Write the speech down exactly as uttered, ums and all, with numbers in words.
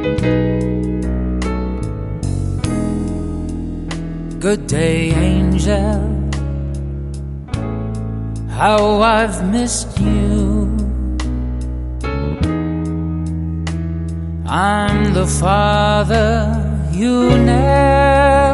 Good day, angel, how I've missed you. I'm the father you never